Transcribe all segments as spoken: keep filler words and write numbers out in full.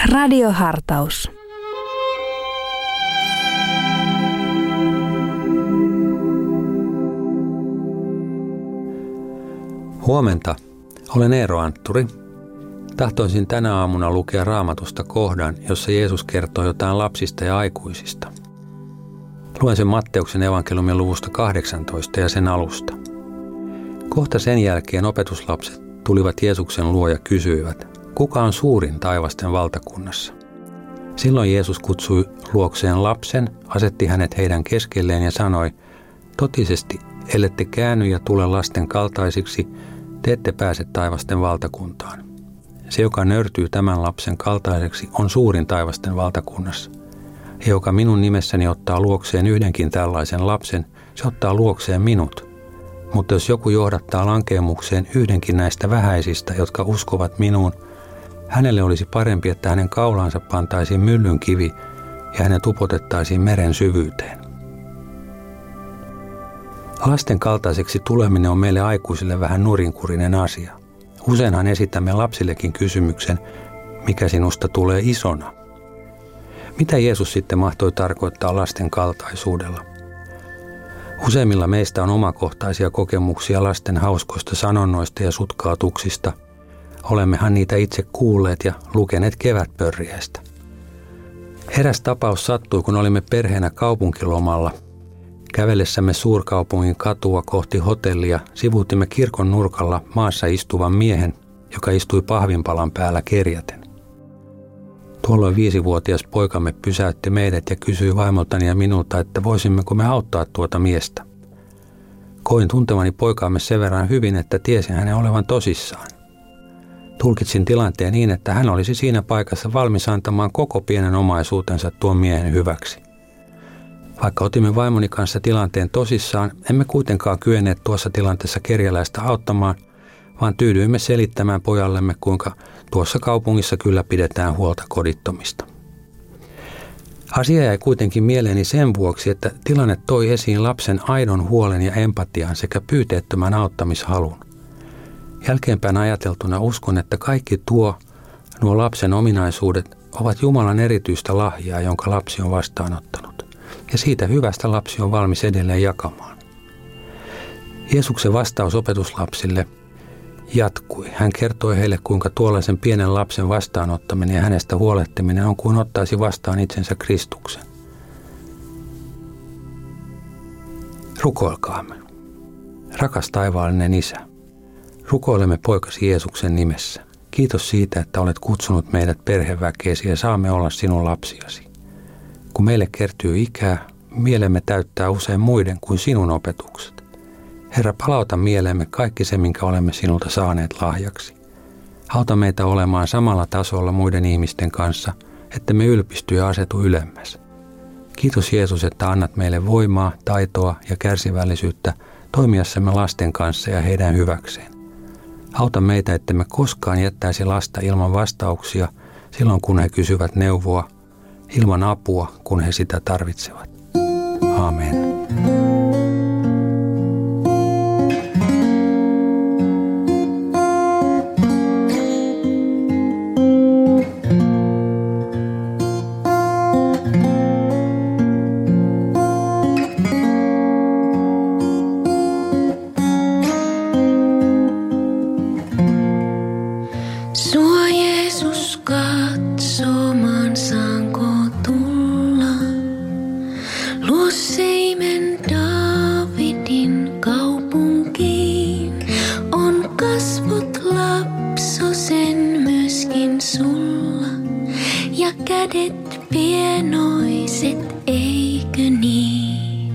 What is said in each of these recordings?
Radiohartaus. Huomenta, olen Eero Antturi. Tahtoisin tänä aamuna lukea Raamatusta kohdan, jossa Jeesus kertoo jotain lapsista ja aikuisista. Luen sen Matteuksen evankeliumin luvusta kahdeksantoista ja sen alusta. Kohta sen jälkeen opetuslapset tulivat Jeesuksen luo ja kysyivät, kuka on suurin taivasten valtakunnassa? Silloin Jeesus kutsui luokseen lapsen, asetti hänet heidän keskelleen ja sanoi, totisesti, ellette käänny ja tule lasten kaltaisiksi, te ette pääse taivasten valtakuntaan. Se, joka nöyrtyy tämän lapsen kaltaiseksi, on suurin taivasten valtakunnassa. Ja joka minun nimessäni ottaa luokseen yhdenkin tällaisen lapsen, se ottaa luokseen minut. Mutta jos joku johdattaa lankeemukseen yhdenkin näistä vähäisistä, jotka uskovat minuun, hänelle olisi parempi, että hänen kaulaansa pantaisiin myllyn kivi ja hänet upotettaisiin meren syvyyteen. Lasten kaltaiseksi tuleminen on meille aikuisille vähän nurinkurinen asia. Useinhan esitämme lapsillekin kysymyksen, mikä sinusta tulee isona. Mitä Jeesus sitten mahtoi tarkoittaa lasten kaltaisuudella? Useimmilla meistä on omakohtaisia kokemuksia lasten hauskoista sanonnoista ja sutkautuksista. Olemmehan niitä itse kuulleet ja lukeneet kevätpörriäistä. Eräs tapaus sattui, kun olimme perheenä kaupunkilomalla. Kävellessämme suurkaupungin katua kohti hotellia sivuutimme kirkon nurkalla maassa istuvan miehen, joka istui pahvinpalan päällä kerjäten. Tuolloin viisivuotias poikamme pysäytti meidät ja kysyi vaimoltani ja minulta, että voisimmeko me auttaa tuota miestä. Koin tuntevani poikaamme sen verran hyvin, että tiesin hänen olevan tosissaan. Tulkitsin tilanteen niin, että hän olisi siinä paikassa valmis antamaan koko pienen omaisuutensa tuon miehen hyväksi. Vaikka otimme vaimoni kanssa tilanteen tosissaan, emme kuitenkaan kyenneet tuossa tilanteessa kerjäläistä auttamaan, vaan tyydyimme selittämään pojallemme, kuinka tuossa kaupungissa kyllä pidetään huolta kodittomista. Asia jäi kuitenkin mieleeni sen vuoksi, että tilanne toi esiin lapsen aidon huolen ja empatian sekä pyyteettömän auttamishalun. Jälkeenpäin ajateltuna uskon, että kaikki tuo, nuo lapsen ominaisuudet ovat Jumalan erityistä lahjaa, jonka lapsi on vastaanottanut. Ja siitä hyvästä lapsi on valmis edelleen jakamaan. Jeesuksen vastaus opetuslapsille jatkui. Hän kertoi heille, kuinka tuollaisen pienen lapsen vastaanottaminen ja hänestä huolehtiminen on kuin ottaisi vastaan itsensä Kristuksen. Rukoilkaamme. Rakas taivaallinen Isä, rukoilemme poikasi Jeesuksen nimessä. Kiitos siitä, että olet kutsunut meidät perheväkeesi ja saamme olla sinun lapsiasi. Kun meille kertyy ikää, mielemme täyttää usein muiden kuin sinun opetukset. Herra, palauta mieleemme kaikki se, minkä olemme sinulta saaneet lahjaksi. Auta meitä olemaan samalla tasolla muiden ihmisten kanssa, että me ylpisty ja asetu ylemmäs. Kiitos Jeesus, että annat meille voimaa, taitoa ja kärsivällisyyttä toimiassamme lasten kanssa ja heidän hyväkseen. Auta meitä, että me koskaan jättäisi lasta ilman vastauksia silloin, kun he kysyvät neuvoa, ilman apua, kun he sitä tarvitsevat. Aamen. Sua Jeesus katsomaan saanko tulla, luo seimen Daavidin kaupunkiin. On kasvot lapsosen myöskin sulla ja kädet pienoiset, eikö niin?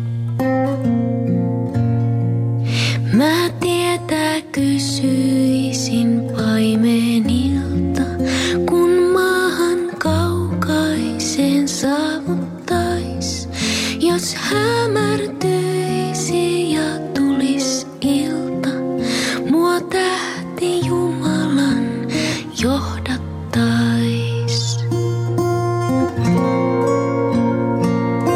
Mä tietää kysyisin paimenilta, kun maahan kaukaiseen saavuttais. Jos hämärtyisi ja tulis ilta, mua tähti Jumalan johdattais.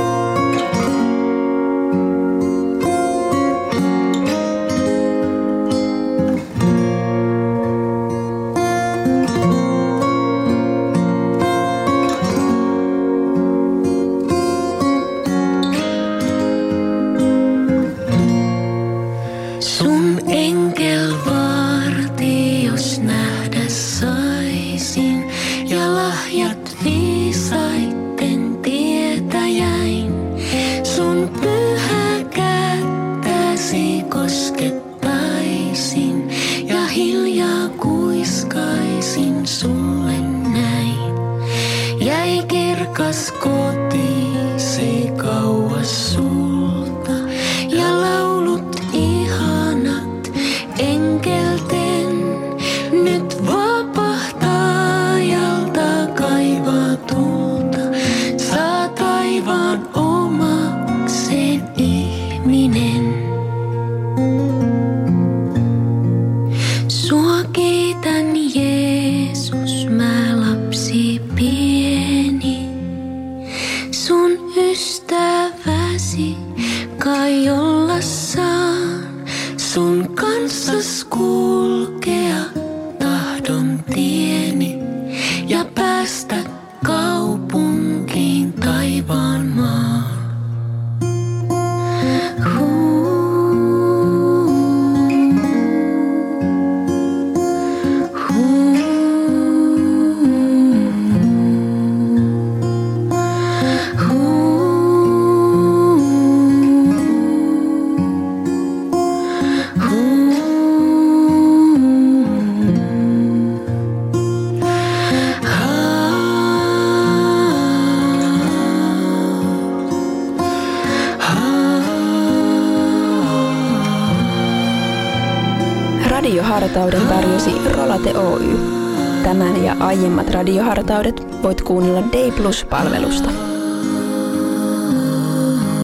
ja lahjat viisaitten tietä jäin. Sun pyhä kättäsi koskettaisin ja hiljaa kuiskaisin sulle näin. Jäi kirkas kotisi kauas sulta ja laulut ihanat enkelten nyt vapahtajalta kaivaa tulta. Saa taivaan omakseen ihminen. Sua kiitän Jeesus, mä lapsi pieni. Sun ystäväsi kai olla saan. Sun kanssas kulkea tahdon tieni ja päästä kaupunkiin taivaan maan. Radiohartauden tarjosi Rolate Oy. Tämän ja aiemmat radiohartaudet voit kuunnella Day Plus-palvelusta.